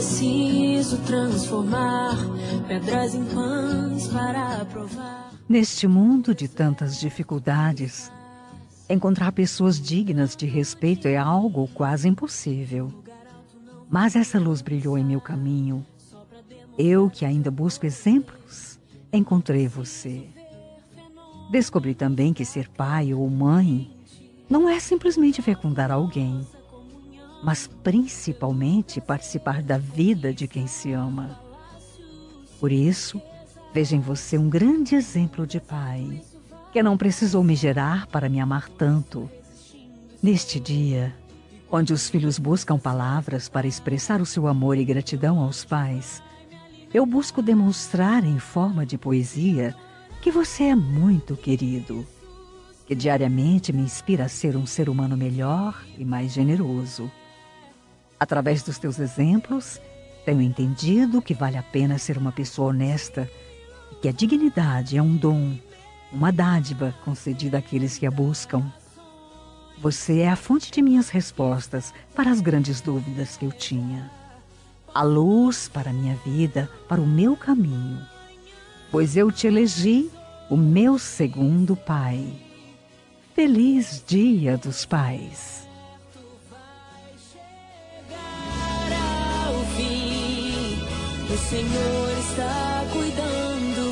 preciso transformar pedras em pães para provar. Neste mundo de tantas dificuldades, encontrar pessoas dignas de respeito é algo quase impossível. Mas essa luz brilhou em meu caminho. Eu, que ainda busco exemplos, encontrei você. Descobri também que ser pai ou mãe não é simplesmente fecundar alguém, mas principalmente participar da vida de quem se ama. Por isso, vejo em você um grande exemplo de pai, que não precisou me gerar para me amar tanto. Neste dia, onde os filhos buscam palavras para expressar o seu amor e gratidão aos pais, eu busco demonstrar em forma de poesia que você é muito querido, que diariamente me inspira a ser um ser humano melhor e mais generoso. Através dos teus exemplos, tenho entendido que vale a pena ser uma pessoa honesta e que a dignidade é um dom, uma dádiva concedida àqueles que a buscam. Você é a fonte de minhas respostas para as grandes dúvidas que eu tinha. A luz para a minha vida, para o meu caminho, pois eu te elegi o meu segundo pai. Feliz Dia dos Pais! O Senhor está cuidando